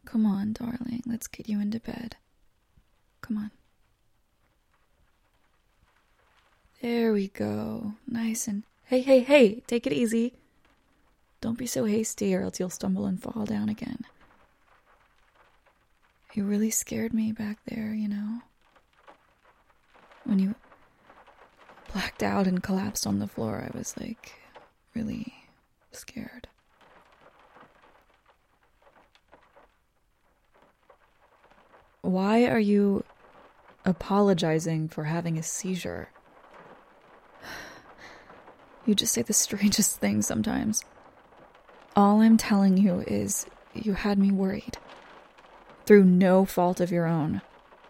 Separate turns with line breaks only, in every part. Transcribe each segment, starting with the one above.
Come on, darling. Let's get you into bed. Come on. There we go. Nice and... Hey, take it easy. Don't be so hasty or else you'll stumble and fall down again. You really scared me back there, you know? When you blacked out and collapsed on the floor, I was like, really scared. Why are you apologizing for having a seizure? You just say the strangest things sometimes. All I'm telling you is you had me worried. Through no fault of your own.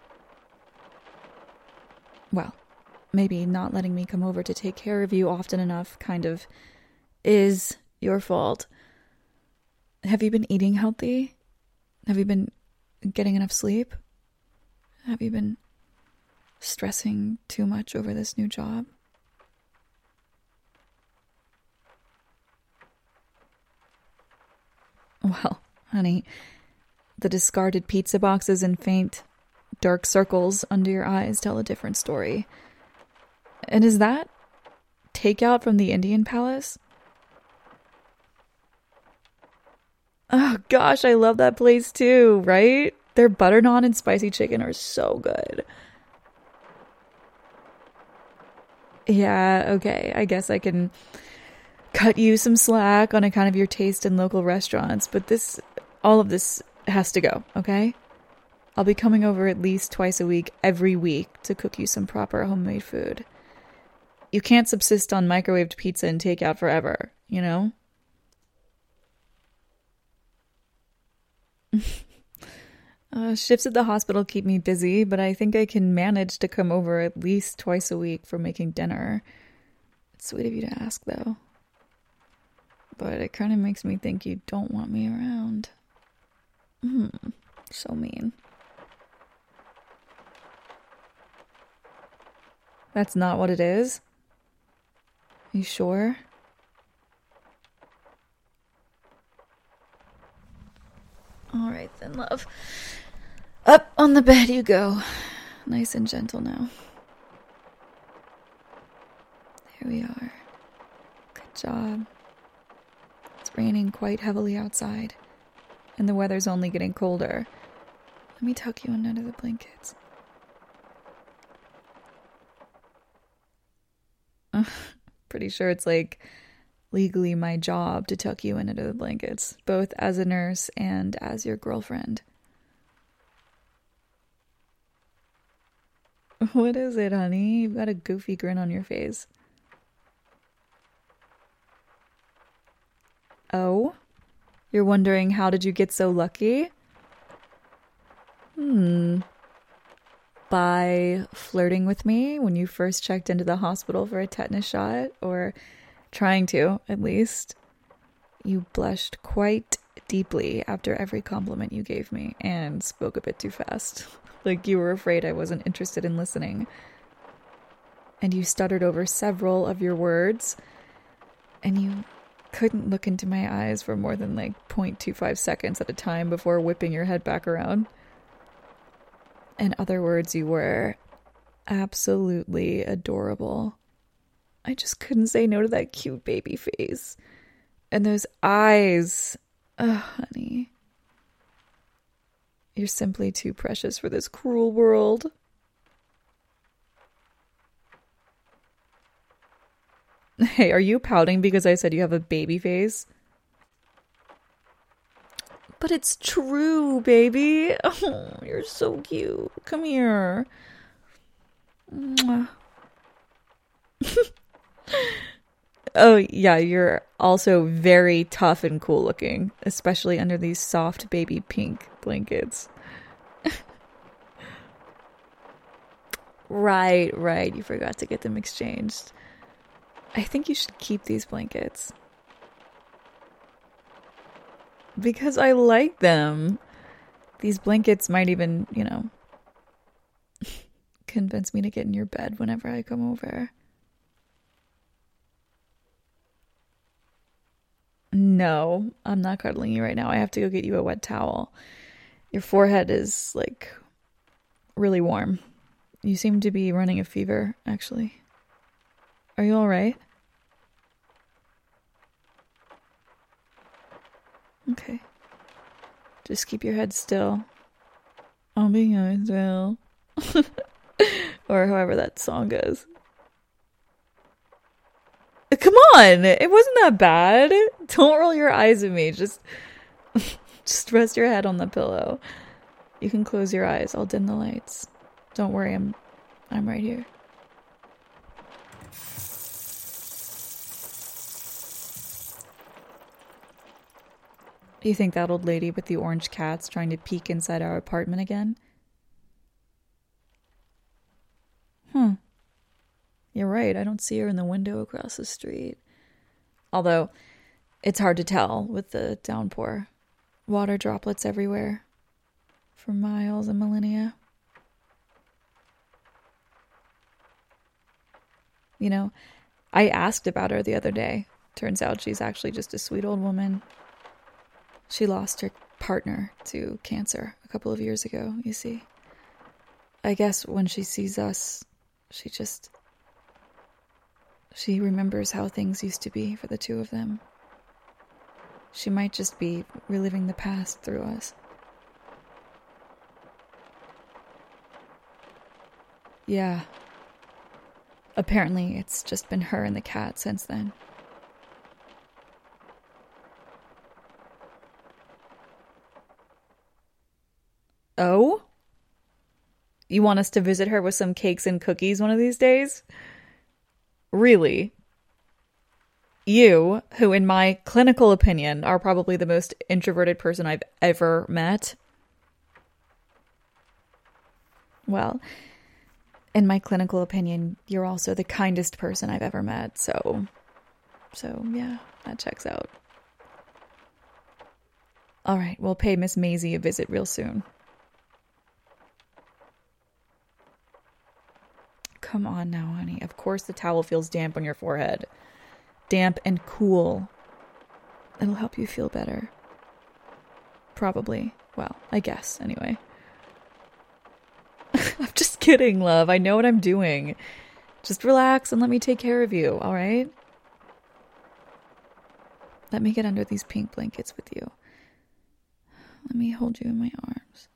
Well, maybe not letting me come over to take care of you often enough kind of is your fault. Have you been eating healthy? Have you been getting enough sleep? Have you been stressing too much over this new job? Well, honey, the discarded pizza boxes and faint, dark circles under your eyes tell a different story. And is that takeout from the Indian Palace? Oh gosh, I love that place too, right? Their butter naan and spicy chicken are so good. Yeah, okay, I guess I can cut you some slack on account of your taste in local restaurants, but all of this has to go, okay? I'll be coming over at least twice a week, every week, to cook you some proper homemade food. You can't subsist on microwaved pizza and takeout forever, you know? Shifts at the hospital keep me busy, but I think I can manage to come over at least twice a week for making dinner. It's sweet of you to ask, though. But it kind of makes me think you don't want me around. So mean. That's not what it is? You sure? Alright then, love. Up on the bed you go. Nice and gentle now. Here we are. Good job. It's raining quite heavily outside, and the weather's only getting colder. Let me tuck you in under the blankets. Pretty sure it's like legally my job to tuck you in under the blankets, both as a nurse and as your girlfriend. What is it, honey? You've got a goofy grin on your face. Oh? You're wondering how did you get so lucky? By flirting with me when you first checked into the hospital for a tetanus shot, or trying to, at least. You blushed quite deeply after every compliment you gave me, and spoke a bit too fast. Like you were afraid I wasn't interested in listening. And you stuttered over several of your words, and you couldn't look into my eyes for more than like 0.25 seconds at a time before whipping your head back around. In other words, you were absolutely adorable. I just couldn't say no to that cute baby face. And those eyes. Oh, honey. You're simply too precious for this cruel world. Hey, are you pouting because I said you have a baby face? But it's true, baby. Oh, you're so cute. Come here. Mwah. Oh, yeah, you're also very tough and cool looking, especially under these soft baby pink blankets. Right. You forgot to get them exchanged. I think you should keep these blankets. Because I like them. These blankets might even, convince me to get in your bed whenever I come over. No, I'm not cuddling you right now. I have to go get you a wet towel. Your forehead is, like, really warm. You seem to be running a fever, actually. Are you alright? Okay. Just keep your head still. I'll be your still. Or however that song goes. Come on! It wasn't that bad. Don't roll your eyes at me. Just rest your head on the pillow. You can close your eyes. I'll dim the lights. Don't worry, I'm right here. Do you think that old lady with the orange cat's trying to peek inside our apartment again? You're right, I don't see her in the window across the street. Although, it's hard to tell with the downpour. Water droplets everywhere. For miles and millennia. You know, I asked about her the other day. Turns out she's actually just a sweet old woman. She lost her partner to cancer a couple of years ago, you see. I guess when she sees us, she remembers how things used to be for the two of them. She might just be reliving the past through us. Yeah. Apparently, it's just been her and the cat since then. Oh? You want us to visit her with some cakes and cookies one of these days? Really? You, who in my clinical opinion are probably the most introverted person I've ever met. Well, in my clinical opinion, you're also the kindest person I've ever met, so yeah, that checks out. Alright, we'll pay Miss Maisie a visit real soon. Come on now, honey. Of course the towel feels damp on your forehead. Damp and cool. It'll help you feel better. Probably. Well, I guess, anyway. I'm just kidding, love. I know what I'm doing. Just relax and let me take care of you, alright? Let me get under these pink blankets with you. Let me hold you in my arms.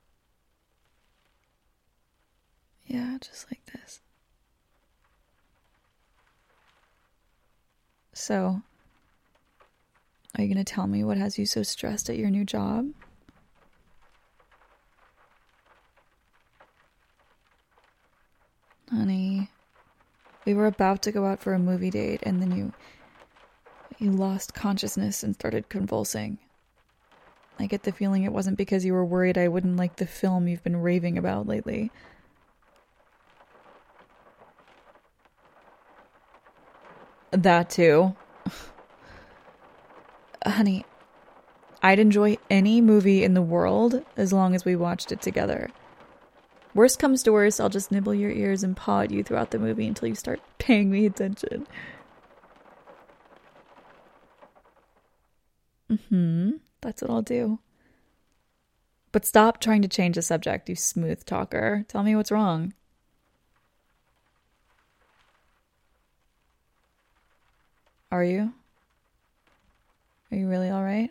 Yeah, just like this. So, are you going to tell me what has you so stressed at your new job? Honey, we were about to go out for a movie date and then you lost consciousness and started convulsing. I get the feeling it wasn't because you were worried I wouldn't like the film you've been raving about lately. That too. Honey, I'd enjoy any movie in the world as long as we watched it together. Worst comes to worst, I'll just nibble your ears and paw at you throughout the movie until you start paying me attention. That's what I'll do. But stop trying to change the subject, you smooth talker. Tell me what's wrong. Are you? Are you really alright?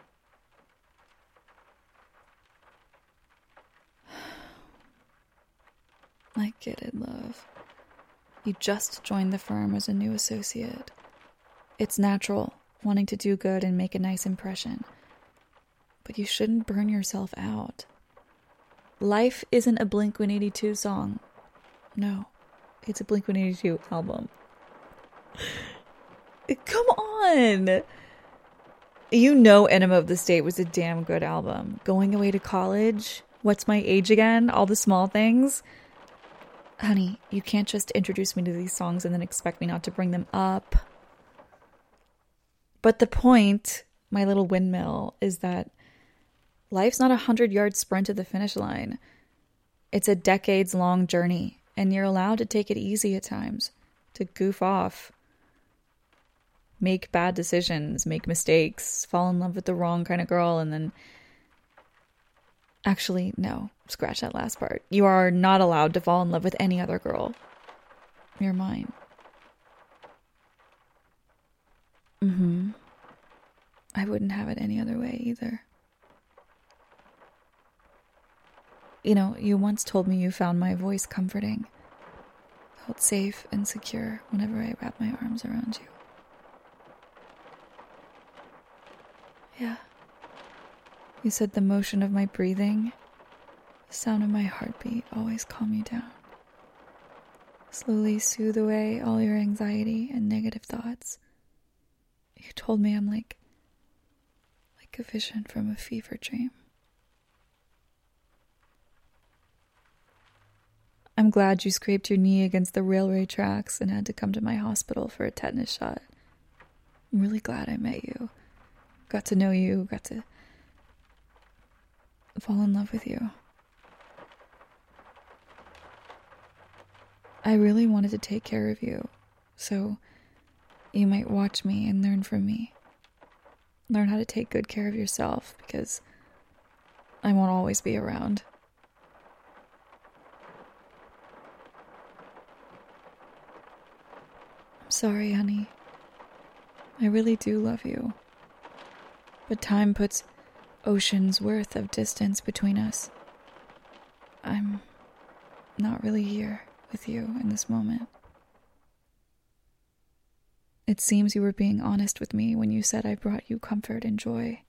I get it, love. You just joined the firm as a new associate. It's natural, wanting to do good and make a nice impression. But you shouldn't burn yourself out. Life isn't a Blink-182 song. No, it's a Blink-182 album. Come on! You know Enema of the State was a damn good album. Going Away to College, What's My Age Again, all the small things. Honey, you can't just introduce me to these songs and then expect me not to bring them up. But the point, my little windmill, is that life's not a 100-yard sprint to the finish line. It's a decades-long journey, and you're allowed to take it easy at times, to goof off. Make bad decisions, make mistakes, fall in love with the wrong kind of girl, and then Actually, no. Scratch that last part. You are not allowed to fall in love with any other girl. You're mine. Mm-hmm. I wouldn't have it any other way either. You know, you once told me you found my voice comforting. Felt safe and secure whenever I wrapped my arms around you. Yeah. You said the motion of my breathing, the sound of my heartbeat always calm you down. Slowly soothe away all your anxiety and negative thoughts. You told me I'm like a vision from a fever dream. I'm glad you scraped your knee against the railway tracks and had to come to my hospital for a tetanus shot. I'm really glad I met you. Got to know you, got to fall in love with you. I really wanted to take care of you, so you might watch me and learn from me. Learn how to take good care of yourself, because I won't always be around. I'm sorry, honey. I really do love you. But time puts oceans worth of distance between us. I'm not really here with you in this moment. It seems you were being honest with me when you said I brought you comfort and joy.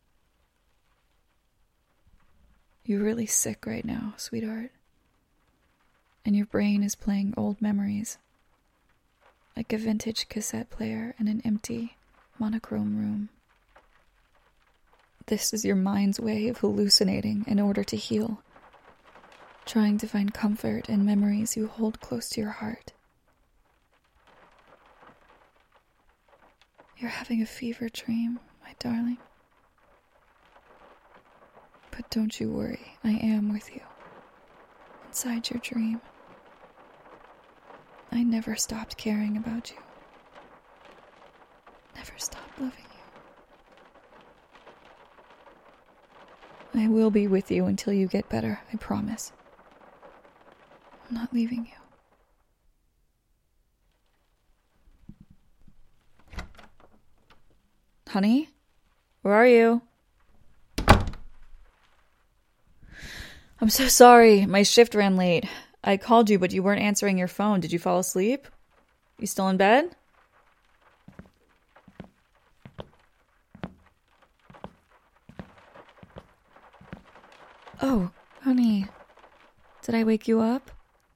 You're really sick right now, sweetheart. And your brain is playing old memories, like a vintage cassette player in an empty, monochrome room. This is your mind's way of hallucinating in order to heal, trying to find comfort in memories you hold close to your heart. You're having a fever dream, my darling. But don't you worry, I am with you, inside your dream. I never stopped caring about you. Never stopped loving you. I will be with you until you get better, I promise. I'm not leaving you. Honey? Where are you? I'm so sorry. My shift ran late. I called you, but you weren't answering your phone. Did you fall asleep? You still in bed? Oh, honey. Did I wake you up?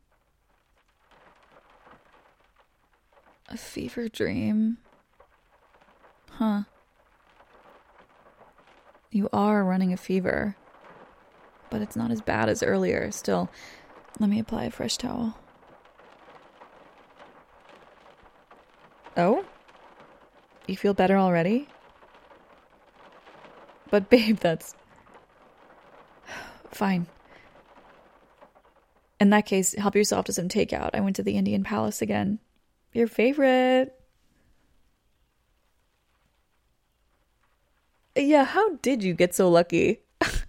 A fever dream? Huh. You are running a fever, but it's not as bad as earlier. Still, let me apply a fresh towel. Oh? You feel better already? But babe, that's... Fine. In that case, help yourself to some takeout. I went to the Indian Palace again. Your favorite. Yeah, how did you get so lucky?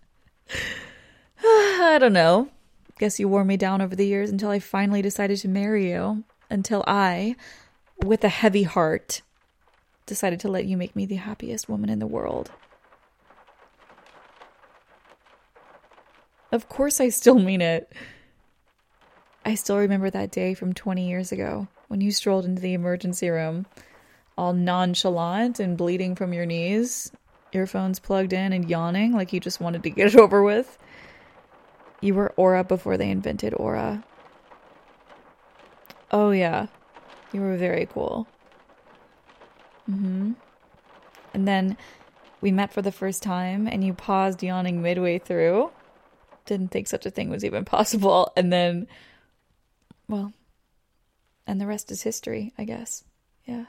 I don't know. Guess you wore me down over the years until I finally decided to marry you. Until I, with a heavy heart, decided to let you make me the happiest woman in the world. Of course I still mean it. I still remember that day from 20 years ago when you strolled into the emergency room, all nonchalant and bleeding from your knees, earphones plugged in and yawning like you just wanted to get it over with. You were Aura before they invented Aura. Oh yeah, you were very cool. And then we met for the first time and you paused yawning midway through. Didn't think such a thing was even possible. And then, well, and the rest is history, I guess. Yeah.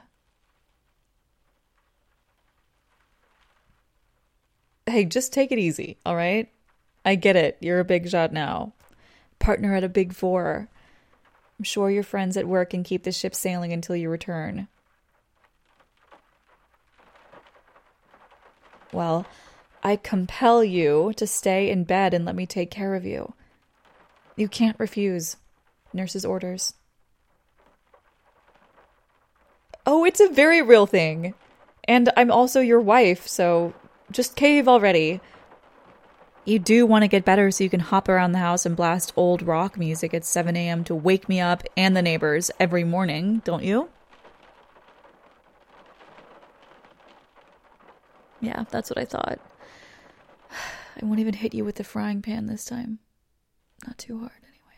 Hey, just take it easy, all right? I get it. You're a big shot now. Partner at a big four. I'm sure your friends at work can keep the ship sailing until you return. Well, I compel you to stay in bed and let me take care of you. You can't refuse. Nurse's orders. Oh, it's a very real thing. And I'm also your wife, so just cave already. You do want to get better so you can hop around the house and blast old rock music at 7 a.m. to wake me up and the neighbors every morning, don't you? Yeah, that's what I thought. I won't even hit you with the frying pan this time. Not too hard,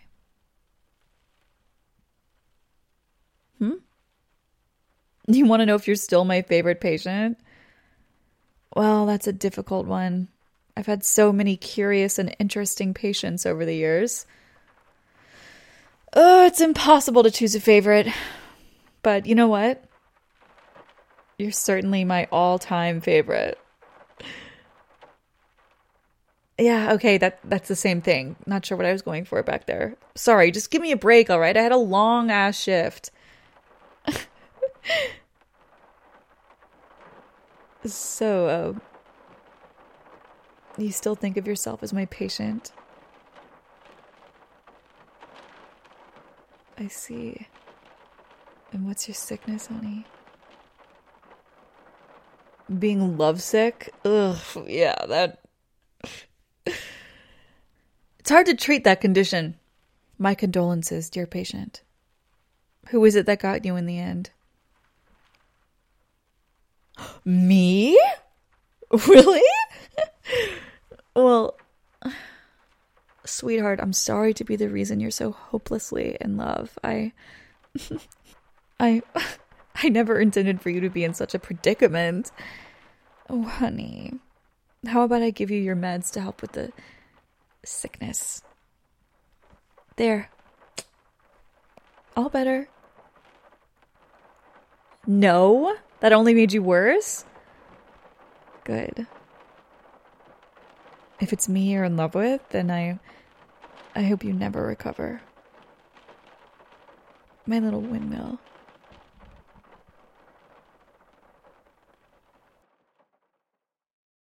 anyway. You want to know if you're still my favorite patient? Well, that's a difficult one. I've had so many curious and interesting patients over the years. Oh, it's impossible to choose a favorite. But you know what? You're certainly my all-time favorite. Yeah, okay, that's the same thing. Not sure what I was going for back there. Sorry, just give me a break, all right? I had a long-ass shift. So, you still think of yourself as my patient? I see. And what's your sickness, honey? Being lovesick? Ugh, yeah, that... It's hard to treat that condition. My condolences, dear patient. Who is it that got you in the end? Me? Really? Well, sweetheart, I'm sorry to be the reason you're so hopelessly in love. I never intended for you to be in such a predicament. Oh, honey. How about I give you your meds to help with the sickness? There. All better. No? That only made you worse? Good. If it's me you're in love with, then I hope you never recover. My little windmill.